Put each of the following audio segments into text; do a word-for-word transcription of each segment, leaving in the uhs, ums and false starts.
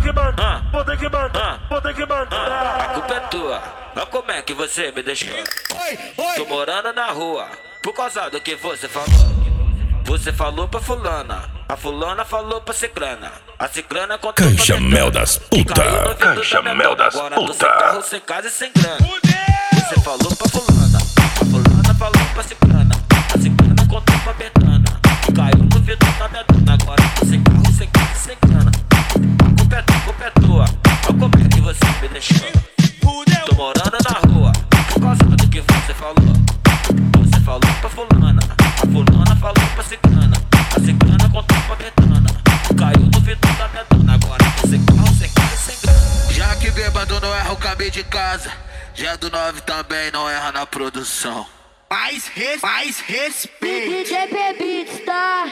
que mandar, vou ter que mandar, vou ter que mandar. A culpa é tua, olha como é que você me deixou. Tô morando na rua, por causa do que você falou. Você falou pra fulana, a fulana falou pra ciclana, a ciclana contou pra Canja mel das puta. Canja mel das puta. Agora tô sem carro, sem casa e sem grana. Você falou pra fulana, a fulana falou pra ciclana, a ciclana contou pra betana. Caiu no vidro da betana, agora tô sem carro, sem casa e sem grana. A culpa é tua, a culpa é tua, olha como é que você me deixou. Tô morando na rua, por causa do que você falou. Você falou pra fulana, a fulana falou pra ciclana, a ciclana contou pra betana. Caiu no vidro da betana, agora tô sem carro, sem casa e sem grana. Já que bêbado não erra o cabelo de casa, já do nove também não erra na produção. Mais, res, mais respeito. D J P-Beats, tá?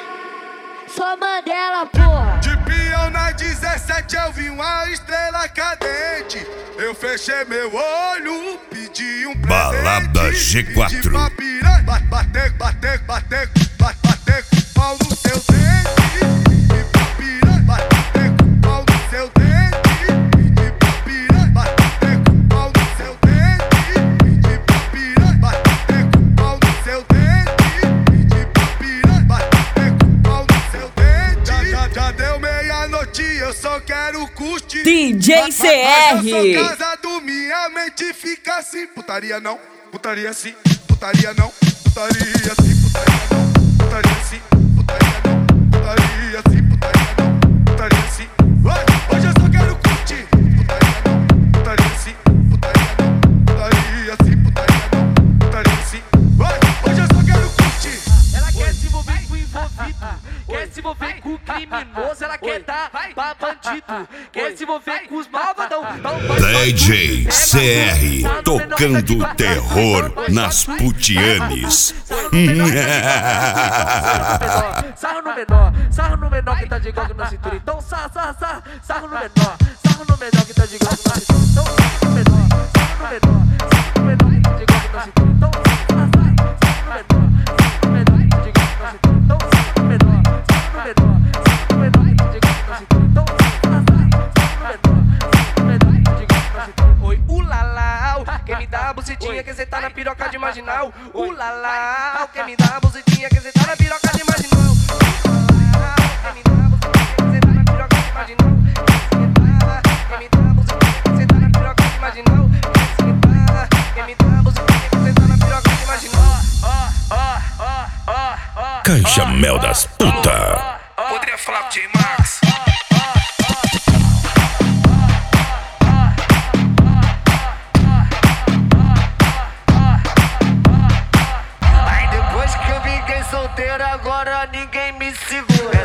Só Mandela, porra. De peão na dezessete eu vi uma estrela cadente. Eu fechei meu olho, pedi um presente. Balada G quatro. Pedi pra piranha, bate, bater, bater, bater, bate, bater com pau no seu dente. Pedi pra piranha, bater com pau no seu dente. Pedi pra piranha, bater com pau no seu dente. Pedi pra piranha, bater com pau no seu dente. Pedi pra piranha, bater com pau no seu dente. Já, já, já deu meia-noite, eu só quero curtir. D J C R. Mas eu sou casado, minha mente fica assim. Putaria não, putaria sim, putaria não, putaria sim, putaria não, putaria sim, putaria não, putaria sim, putaria não, putaria sim. Vai, hoje eu só quero curtir. Putaria não, putaria sim, putaria não, putaria sim, putaria não, putaria sim. Vai, hoje eu só quero curtir. Ela quer se envolver com o envolvido, quer se envolver com o criminoso, ela quer dar pra bandido, quer se envolver com os malvadão. D J C R tocando terror nas putianes. Sarro no menor, sarro no menor que tá de igual na cintura. Então sarro, sarro, sarro, sarro no menor, sarro no menor que tá de igual na cintura. Então sarro no menor, sarro no menor, sarro no menor que tá de igual na cintura. Então sarro, sarro, sarro no menor, sarro no menor que tá de igual na cintura. Então sarro no menor, sarro no menor, sarro no menor que tá de igual na cintura. Então sarro, sarro, sarro no menor, sarro no menor que tá de igual na cintura. Oi, ulalau, quem me dá a bucetinha que cê tá na piroca de marginal. Ulalau, quem me dá a bucetinha que cê tá na piroca de marginal. Quem me dá a bucetinha que cê tá na piroca de marginal. Quem me dá a bucetinha que cê tá na piroca de marginal. Quem me dá a bucetinha que cê tá na piroca de marginal. Canja mel das puta. Poderia falar com o J Max? Aí depois que eu fiquei solteiro, agora ninguém me segura.